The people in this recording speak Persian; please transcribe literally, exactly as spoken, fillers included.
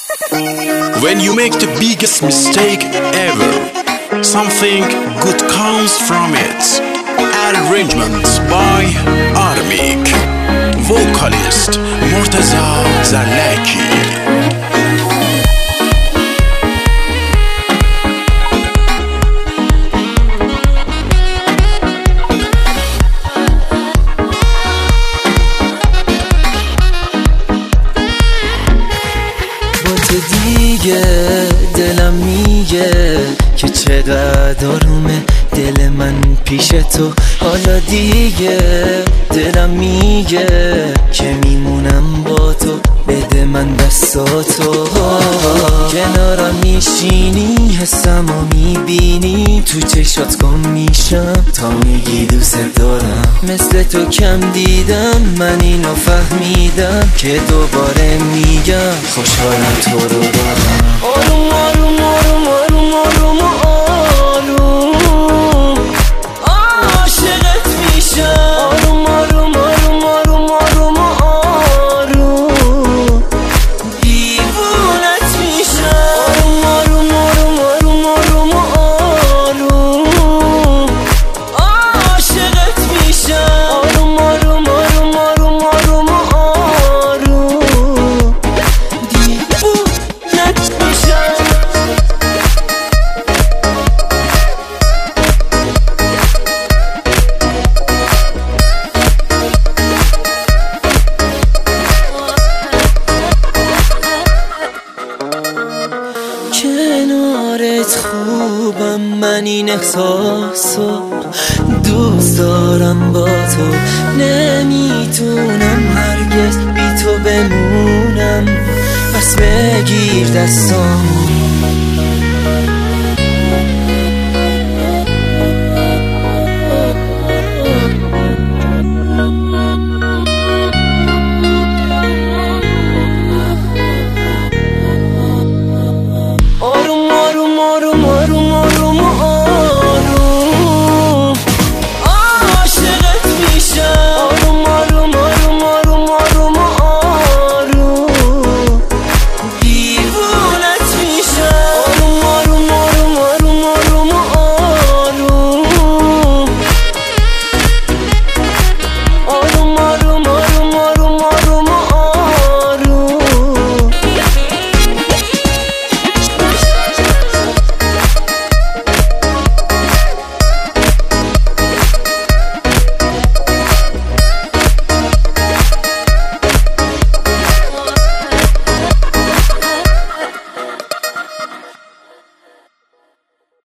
When you make the biggest mistake ever, something good comes from it. Arrangements by Armik. Vocalist Murtaza Zalaki. دیگه دلم میگه که چقدر آرومه دل من پیش تو. حالا دیگه دلم میگه که میمونم با تو. بده من دستاتو، کنارم میشینی حسمو میبینی. تو چشات گم میشم تا میگی دوست دارم. مثل تو کم دیدم من اینو فهمیدم که دوباره میگم خوشحالم تو رو دارم. آروم آروم آروم آروم آروم آروم عاشقت میشم. آروم آروم آروم آروم آروم آروم دیوونت میشم. آروم آروم آروم آروم آروم عاشقت میشم. آروم آروم آروم آروم آروم آروم دیوونت میشم. کنارت خوبم، من این احساسو دوست دارم با تو. نمیتونم هرگز بی تو بمونم. پس بگیر دستام